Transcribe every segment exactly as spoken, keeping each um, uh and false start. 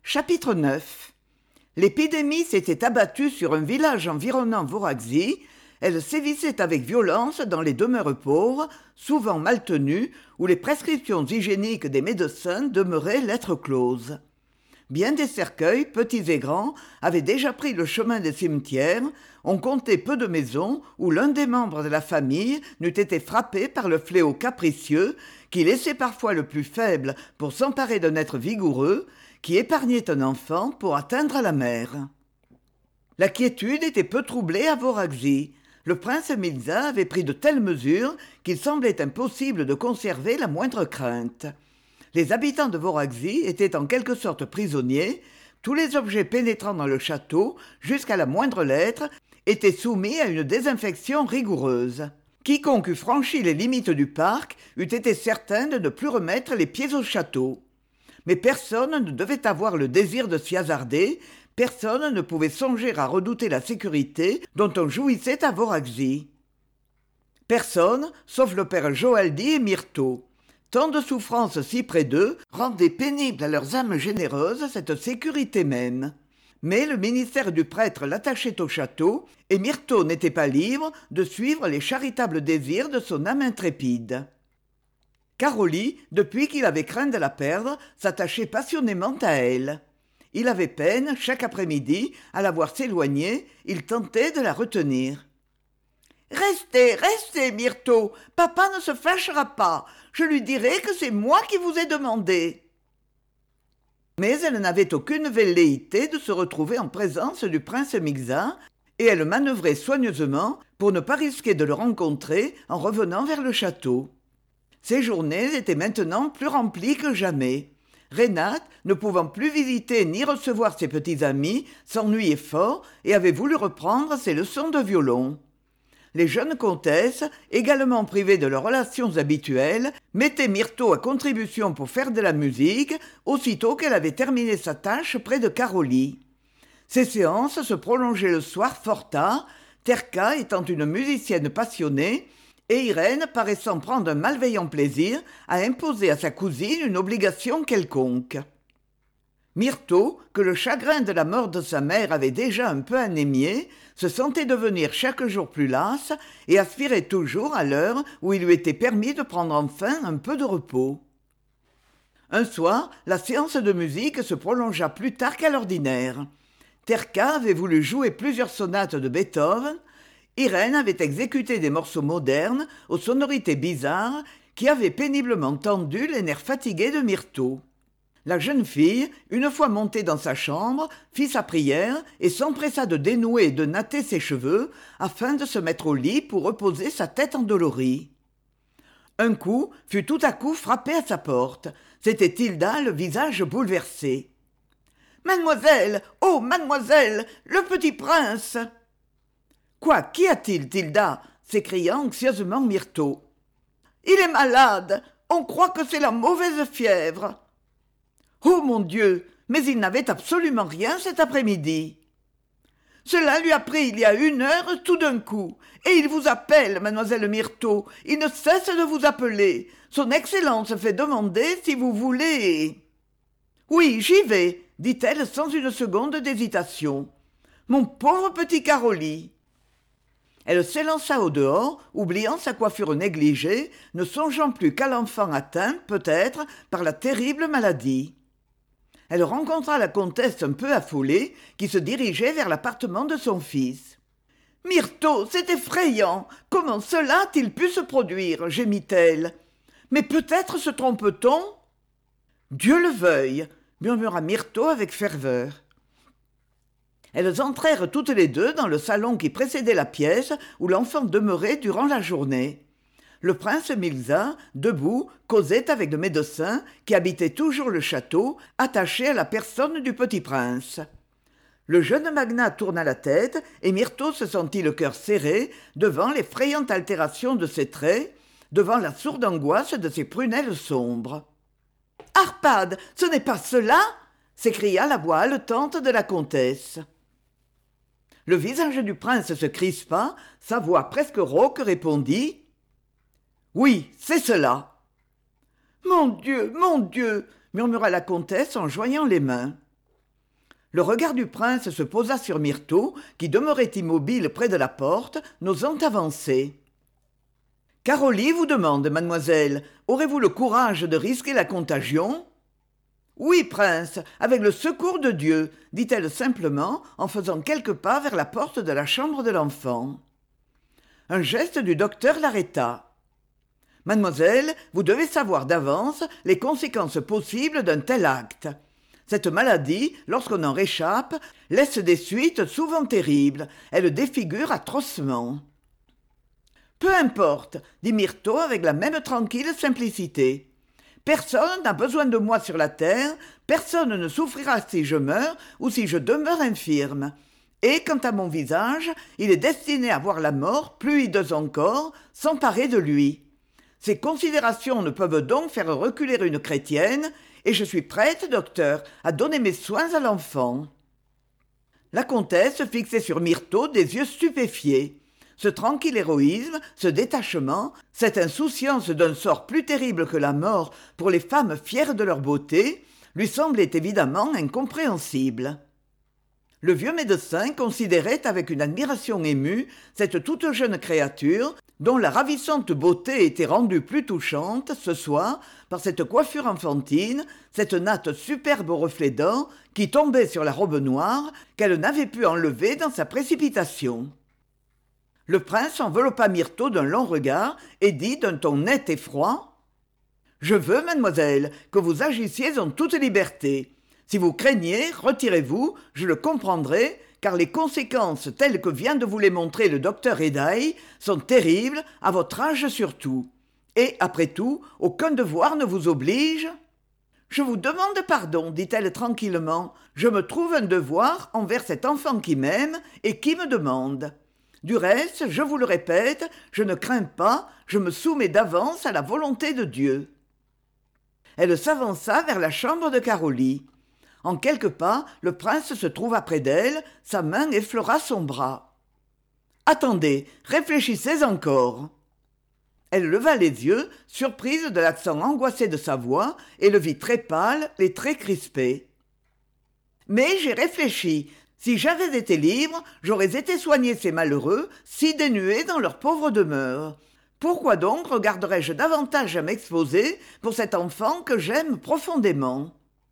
Chapitre neuf. L'épidémie s'était abattue sur un village environnant Voraxy. Elle sévissait avec violence dans les demeures pauvres, souvent mal tenues, où les prescriptions hygiéniques des médecins demeuraient lettres closes. Bien des cercueils, petits et grands, avaient déjà pris le chemin des cimetières. On comptait peu de maisons où l'un des membres de la famille n'eût été frappé par le fléau capricieux qui laissait parfois le plus faible pour s'emparer d'un être vigoureux, qui épargnait un enfant pour atteindre la mère. La quiétude était peu troublée à Voraxy. Le prince Milza avait pris de telles mesures qu'il semblait impossible de conserver la moindre crainte. Les habitants de Voraxy étaient en quelque sorte prisonniers. Tous les objets pénétrant dans le château, jusqu'à la moindre lettre, étaient soumis à une désinfection rigoureuse. Quiconque eût franchi les limites du parc eût été certain de ne plus remettre les pieds au château. Mais personne ne devait avoir le désir de s'y hasarder, personne ne pouvait songer à redouter la sécurité dont on jouissait à Voraxy. Personne, sauf le père Joaldi et Myrtho. Tant de souffrances si près d'eux rendaient pénible à leurs âmes généreuses cette sécurité même. Mais le ministère du prêtre l'attachait au château, et Myrtho n'était pas libre de suivre les charitables désirs de son âme intrépide. Caroli, depuis qu'il avait craint de la perdre, s'attachait passionnément à elle. Il avait peine, chaque après-midi, à la voir s'éloigner, il tentait de la retenir. « Restez, restez, Myrtho, papa ne se fâchera pas, je lui dirai que c'est moi qui vous ai demandé. » Mais elle n'avait aucune velléité de se retrouver en présence du prince Milza, et elle manœuvrait soigneusement pour ne pas risquer de le rencontrer en revenant vers le château. Ses journées étaient maintenant plus remplies que jamais. Renate, ne pouvant plus visiter ni recevoir ses petits amis, s'ennuyait fort et avait voulu reprendre ses leçons de violon. Les jeunes comtesses, également privées de leurs relations habituelles, mettaient Myrtho à contribution pour faire de la musique, aussitôt qu'elle avait terminé sa tâche près de Caroli. Ces séances se prolongeaient le soir fort tard, Terka étant une musicienne passionnée, et Irène paraissant prendre un malveillant plaisir à imposer à sa cousine une obligation quelconque. Myrtho, que le chagrin de la mort de sa mère avait déjà un peu anémié, se sentait devenir chaque jour plus lasse et aspirait toujours à l'heure où il lui était permis de prendre enfin un peu de repos. Un soir, la séance de musique se prolongea plus tard qu'à l'ordinaire. Terka avait voulu jouer plusieurs sonates de Beethoven. Irène avait exécuté des morceaux modernes aux sonorités bizarres qui avaient péniblement tendu les nerfs fatigués de Myrtho. La jeune fille, une fois montée dans sa chambre, fit sa prière et s'empressa de dénouer et de natter ses cheveux afin de se mettre au lit pour reposer sa tête endolorie. Un coup fut tout à coup frappé à sa porte. C'était Tilda, le visage bouleversé. « Mademoiselle, oh, mademoiselle, le petit prince !» « Quoi, qu'y a-t-il, Tilda ?» s'écria anxieusement Myrtho. « Il est malade, on croit que c'est la mauvaise fièvre. »« Oh mon Dieu, mais il n'avait absolument rien cet après-midi. »« Cela lui a pris il y a une heure tout d'un coup, et il vous appelle, mademoiselle Myrtho, il ne cesse de vous appeler. Son Excellence fait demander si vous voulez... »« Oui, j'y vais, » dit-elle sans une seconde d'hésitation. « Mon pauvre petit Caroli !» Elle s'élança au dehors, oubliant sa coiffure négligée, ne songeant plus qu'à l'enfant atteint, peut-être, par la terrible maladie. Elle rencontra la comtesse un peu affolée, qui se dirigeait vers l'appartement de son fils. « Myrtho, c'est effrayant. Comment cela a-t-il pu se produire ?» gémit-elle. « Mais peut-être se trompe-t-on ?»« Dieu le veuille !» murmura Myrtho avec ferveur. Elles entrèrent toutes les deux dans le salon qui précédait la pièce où l'enfant demeurait durant la journée. Le prince Milza, debout, causait avec le médecin qui habitait toujours le château, attaché à la personne du petit prince. Le jeune magnat tourna la tête et Myrtho se sentit le cœur serré devant l'effrayante altération de ses traits, devant la sourde angoisse de ses prunelles sombres. « Arpad, ce n'est pas cela !» s'écria la voix haletante de la comtesse. Le visage du prince se crispa, sa voix presque rauque répondit « Oui, c'est cela. »« Mon Dieu, mon Dieu !» murmura la comtesse en joignant les mains. Le regard du prince se posa sur Myrtho, qui demeurait immobile près de la porte, n'osant avancer. « Caroli vous demande, mademoiselle, aurez-vous le courage de risquer la contagion ?»« Oui, prince, avec le secours de Dieu, » dit-elle simplement en faisant quelques pas vers la porte de la chambre de l'enfant. Un geste du docteur l'arrêta. « Mademoiselle, vous devez savoir d'avance les conséquences possibles d'un tel acte. Cette maladie, lorsqu'on en réchappe, laisse des suites souvent terribles. Elle défigure atrocement. »« Peu importe, » dit Myrtho avec la même tranquille simplicité. « Personne n'a besoin de moi sur la terre, personne ne souffrira si je meurs ou si je demeure infirme. Et quant à mon visage, il est destiné à voir la mort, plus hideuse encore, s'emparer de lui. Ces considérations ne peuvent donc faire reculer une chrétienne, et je suis prête, docteur, à donner mes soins à l'enfant. » La comtesse fixait sur Myrtho des yeux stupéfiés. Ce tranquille héroïsme, ce détachement, cette insouciance d'un sort plus terrible que la mort pour les femmes fières de leur beauté, lui semblaient évidemment incompréhensibles. Le vieux médecin considérait avec une admiration émue cette toute jeune créature dont la ravissante beauté était rendue plus touchante ce soir par cette coiffure enfantine, cette natte superbe aux reflets d'or qui tombait sur la robe noire qu'elle n'avait pu enlever dans sa précipitation. Le prince enveloppa Myrtho d'un long regard et dit d'un ton net et froid : « Je veux, mademoiselle, que vous agissiez en toute liberté. Si vous craignez, retirez-vous, je le comprendrai, car les conséquences telles que vient de vous les montrer le docteur Hédaille sont terribles, à votre âge surtout. Et, après tout, aucun devoir ne vous oblige. »« Je vous demande pardon, dit-elle tranquillement. Je me trouve un devoir envers cet enfant qui m'aime et qui me demande. Du reste, je vous le répète, je ne crains pas, je me soumets d'avance à la volonté de Dieu. » Elle s'avança vers la chambre de Caroli. En quelques pas, le prince se trouva près d'elle, sa main effleura son bras. « Attendez, réfléchissez encore. » Elle leva les yeux, surprise de l'accent angoissé de sa voix, et le vit très pâle, les traits crispés. « Mais j'ai réfléchi. Si j'avais été libre, j'aurais été soigner ces malheureux, si dénués dans leur pauvre demeure. Pourquoi donc regarderais-je davantage à m'exposer pour cet enfant que j'aime profondément ?»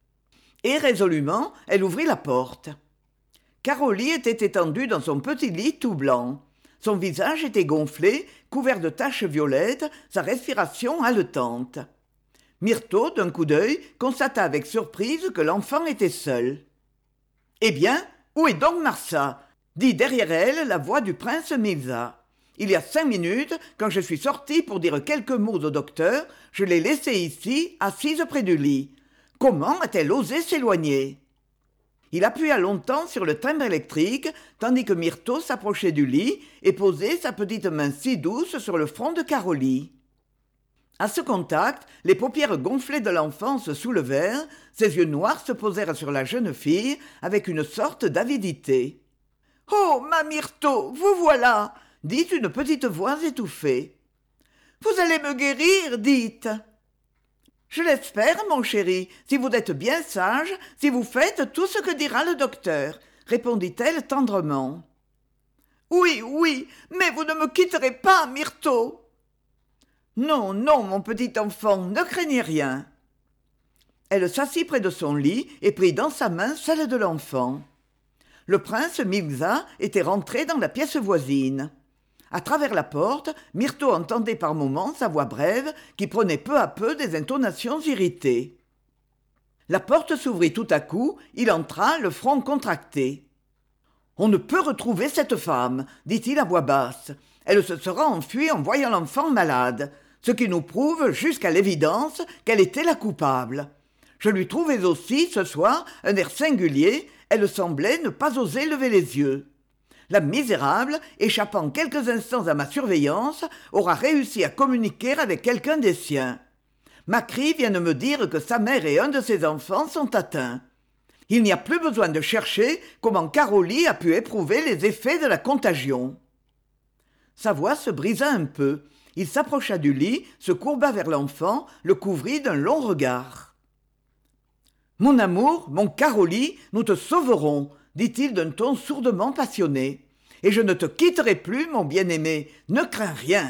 Et résolument, elle ouvrit la porte. Caroli était étendue dans son petit lit tout blanc. Son visage était gonflé, couvert de taches violettes, sa respiration haletante. Myrtho, d'un coup d'œil, constata avec surprise que l'enfant était seul. « Eh bien, où est donc Marsa ?» dit derrière elle la voix du prince Mirza. « Il y a cinq minutes, quand je suis sortie pour dire quelques mots au docteur, je l'ai laissée ici, assise près du lit. Comment a-t-elle osé s'éloigner ?» Il appuya longtemps sur le timbre électrique, tandis que Myrtho s'approchait du lit et posait sa petite main si douce sur le front de Caroli. À ce contact, les paupières gonflées de l'enfant se soulevèrent, ses yeux noirs se posèrent sur la jeune fille avec une sorte d'avidité. « Oh, ma Myrtho, vous voilà !» dit une petite voix étouffée. « Vous allez me guérir, dites !»« Je l'espère, mon chéri, si vous êtes bien sage, si vous faites tout ce que dira le docteur, » répondit-elle tendrement. « Oui, oui, mais vous ne me quitterez pas, Myrtho !»« Non, non, mon petit enfant, ne craignez rien. » Elle s'assit près de son lit et prit dans sa main celle de l'enfant. Le prince Mirza était rentré dans la pièce voisine. À travers la porte, Myrtho entendait par moments sa voix brève qui prenait peu à peu des intonations irritées. La porte s'ouvrit tout à coup, il entra, le front contracté. « On ne peut retrouver cette femme, dit-il à voix basse. Elle se sera enfuie en voyant l'enfant malade, ce qui nous prouve jusqu'à l'évidence qu'elle était la coupable. Je lui trouvais aussi, ce soir, un air singulier, elle semblait ne pas oser lever les yeux. La misérable, échappant quelques instants à ma surveillance, aura réussi à communiquer avec quelqu'un des siens. Macri vient de me dire que sa mère et un de ses enfants sont atteints. Il n'y a plus besoin de chercher comment Caroli a pu éprouver les effets de la contagion. » Sa voix se brisa un peu. Il s'approcha du lit, se courba vers l'enfant, le couvrit d'un long regard. « Mon amour, mon Caroli, nous te sauverons, dit-il d'un ton sourdement passionné. Et je ne te quitterai plus, mon bien-aimé, ne crains rien.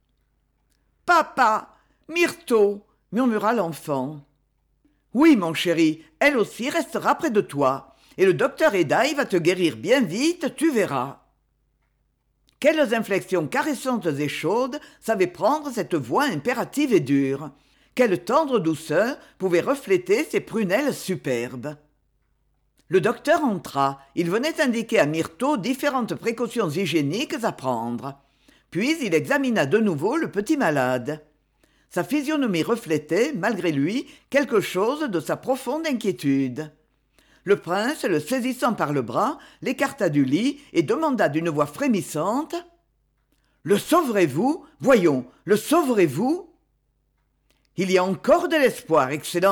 Papa, Myrtho, murmura l'enfant. Oui, mon chéri, elle aussi restera près de toi, et le docteur Hédaille va te guérir bien vite, tu verras. Quelles inflexions caressantes et chaudes savait prendre cette voix impérative et dure. Quelle tendre douceur pouvait refléter ces prunelles superbes. Le docteur entra. Il venait indiquer à Myrtho différentes précautions hygiéniques à prendre. Puis il examina de nouveau le petit malade. Sa physionomie reflétait, malgré lui, quelque chose de sa profonde inquiétude. Le prince, le saisissant par le bras, l'écarta du lit et demanda d'une voix frémissante « Le sauverez-vous ? Voyons, le sauverez-vous » « Il y a encore de l'espoir, Excellence. »«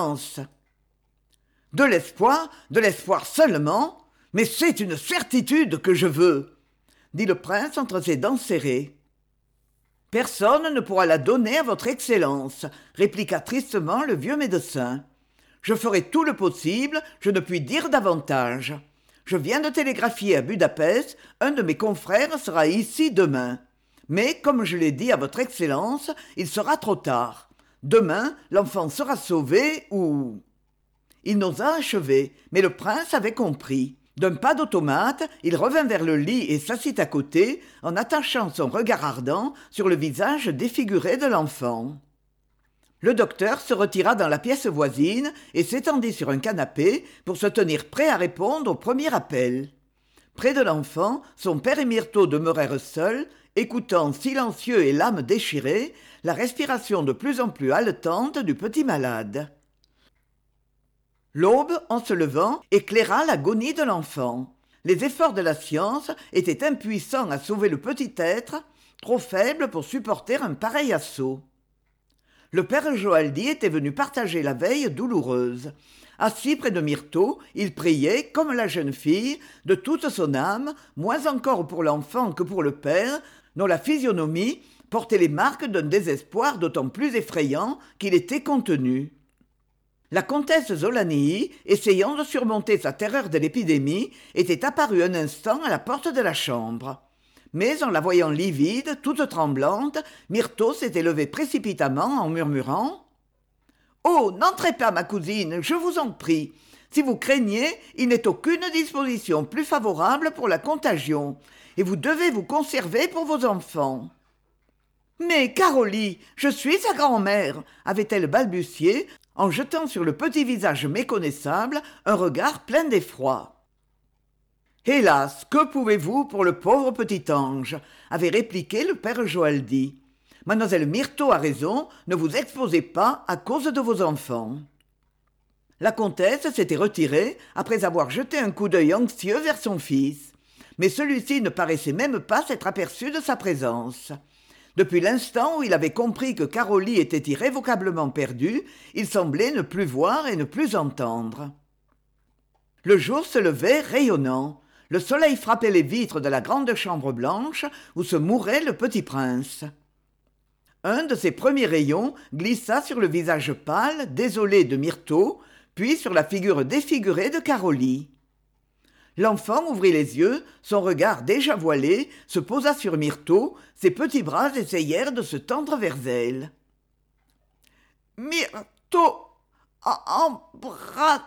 De l'espoir, de l'espoir seulement, mais c'est une certitude que je veux, » dit le prince entre ses dents serrées. « Personne ne pourra la donner à votre Excellence, » répliqua tristement le vieux médecin. « Je ferai tout le possible, je ne puis dire davantage. Je viens de télégraphier à Budapest, un de mes confrères sera ici demain. Mais, comme je l'ai dit à votre Excellence, il sera trop tard. Demain, l'enfant sera sauvé ou... » Il n'osa achever, mais le prince avait compris. D'un pas d'automate, il revint vers le lit et s'assit à côté, en attachant son regard ardent sur le visage défiguré de l'enfant. Le docteur se retira dans la pièce voisine et s'étendit sur un canapé pour se tenir prêt à répondre au premier appel. Près de l'enfant, son père et Myrtho demeurèrent seuls, écoutant silencieux et l'âme déchirée, la respiration de plus en plus haletante du petit malade. L'aube, en se levant, éclaira l'agonie de l'enfant. Les efforts de la science étaient impuissants à sauver le petit être, trop faible pour supporter un pareil assaut. Le père Joaldi était venu partager la veille douloureuse. Assis près de Myrtho, il priait, comme la jeune fille, de toute son âme, moins encore pour l'enfant que pour le père, dont la physionomie portait les marques d'un désespoir d'autant plus effrayant qu'il était contenu. La comtesse Zolanii, essayant de surmonter sa terreur de l'épidémie, était apparue un instant à la porte de la chambre. Mais en la voyant livide, toute tremblante, Myrtho s'était levée précipitamment en murmurant « Oh, n'entrez pas, ma cousine, je vous en prie. Si vous craignez, il n'est aucune disposition plus favorable pour la contagion, et vous devez vous conserver pour vos enfants. » « Mais, Caroli, je suis sa grand-mère » avait-elle balbutié, en jetant sur le petit visage méconnaissable un regard plein d'effroi. « Hélas, que pouvez-vous pour le pauvre petit ange » avait répliqué le père Joaldi. « Mademoiselle Myrtho a raison, ne vous exposez pas à cause de vos enfants. » La comtesse s'était retirée après avoir jeté un coup d'œil anxieux vers son fils. Mais celui-ci ne paraissait même pas s'être aperçu de sa présence. Depuis l'instant où il avait compris que Caroli était irrévocablement perdue, il semblait ne plus voir et ne plus entendre. Le jour se levait rayonnant. Le soleil frappait les vitres de la grande chambre blanche où se mourait le petit prince. Un de ses premiers rayons glissa sur le visage pâle, désolé de Myrtho, puis sur la figure défigurée de Caroli. L'enfant ouvrit les yeux, son regard déjà voilé se posa sur Myrtho, ses petits bras essayèrent de se tendre vers elle. « Myrtho a embrassé !»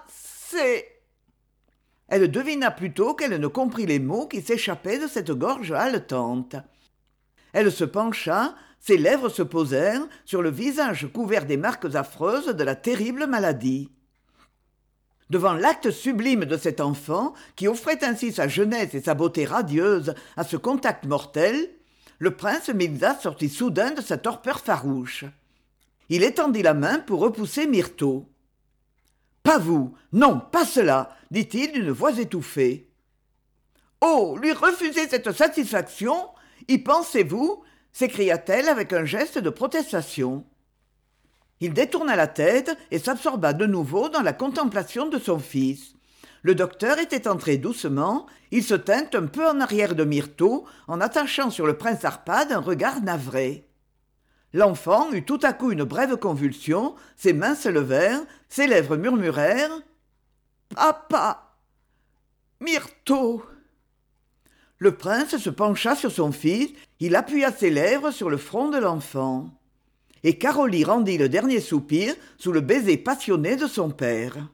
Elle devina plutôt qu'elle ne comprit les mots qui s'échappaient de cette gorge haletante. Elle se pencha, ses lèvres se posèrent sur le visage couvert des marques affreuses de la terrible maladie. Devant l'acte sublime de cet enfant, qui offrait ainsi sa jeunesse et sa beauté radieuse à ce contact mortel, le prince Milza sortit soudain de sa torpeur farouche. Il étendit la main pour repousser Myrtho. « Pas vous, non, pas cela !» dit-il d'une voix étouffée. « Oh, lui refuser cette satisfaction ? Y pensez-vous » s'écria-t-elle avec un geste de protestation. Il détourna la tête et s'absorba de nouveau dans la contemplation de son fils. Le docteur était entré doucement, il se tint un peu en arrière de Myrtho en attachant sur le prince Arpad un regard navré. L'enfant eut tout à coup une brève convulsion, ses mains se levèrent, ses lèvres murmurèrent Papa. Myrtho. Le prince se pencha sur son fils, il appuya ses lèvres sur le front de l'enfant. Et Caroli rendit le dernier soupir sous le baiser passionné de son père.